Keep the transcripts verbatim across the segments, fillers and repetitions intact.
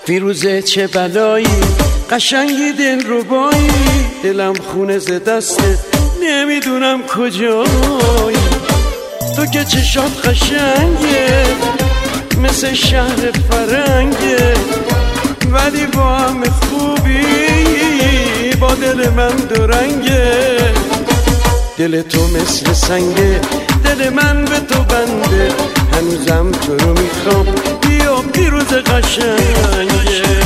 فیروزه چه بلایی، قشنگی دل ربایی، دلم خونه ز دستت نمیدونم کجایی. تو که چشات قشنگه مثل شهر فرنگه، ولی با هم خوبی با دل من دورنگه. دل تو مثل سنگه، دل من به تو بنده، هنوزم تو رو میخوام، بیا فیروز قشنگه.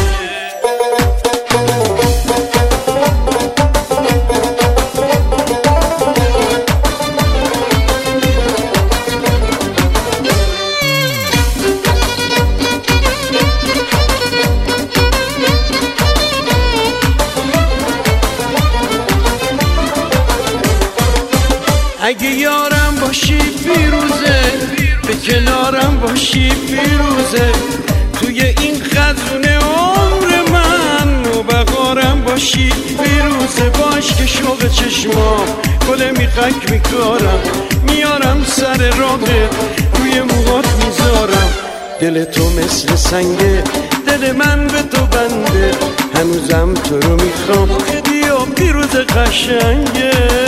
اگه یارم باشی فیروزه، به کنارم باشی فیروزه، توی این خزونه عمر من و بقارم باشی فیروزه. باش که شوق چشمام گل میخک میکارم، میارم سر راهت روی موهات میذارم. دل تو مثل سنگه، دل من به تو بنده، هنوزم تو رو میخوام، بیا فیروز قشنگه.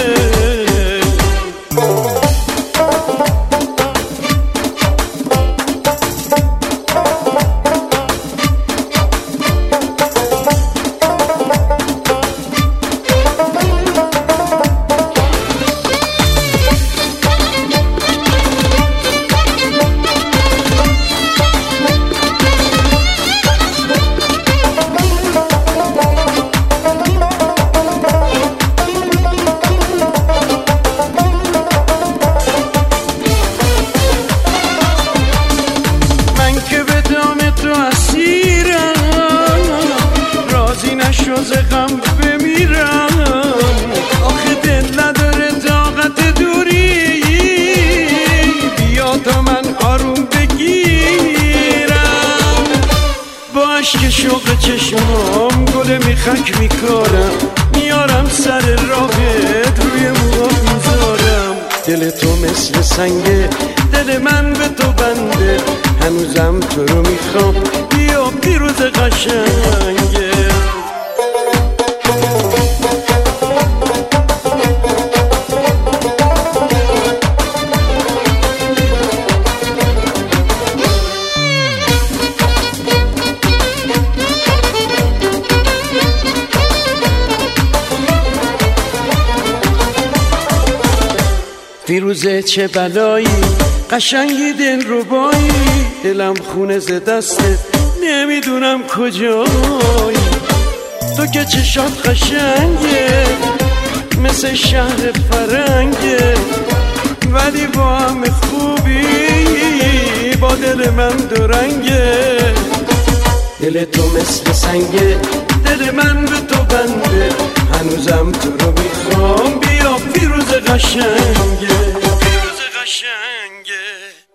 ز غم بمیرم، آخه دل نداره طاقت دوری، بیا تا من آروم بگیرم. با عشق شوق چشمام گل میخک میکارم، میارم سر راهت روی موهات میذارم. دل تو مثل سنگه، دل من به تو بنده، هنوزم تو رو میخوام، بیا فیروز قشنگه. فیروزه چه بلایی، قشنگی دل ربایی، دلم خونه ز دستت نمیدونم کجایی. تو که چشات قشنگه مثل شهر فرنگه، ولی با هم خوبی با دل من دورنگه. دل تو مثل سنگه، دل من به تو بنده، هنوزم تو رو میخوام، بیا فیروز قشنگه. فیروز قشنگه.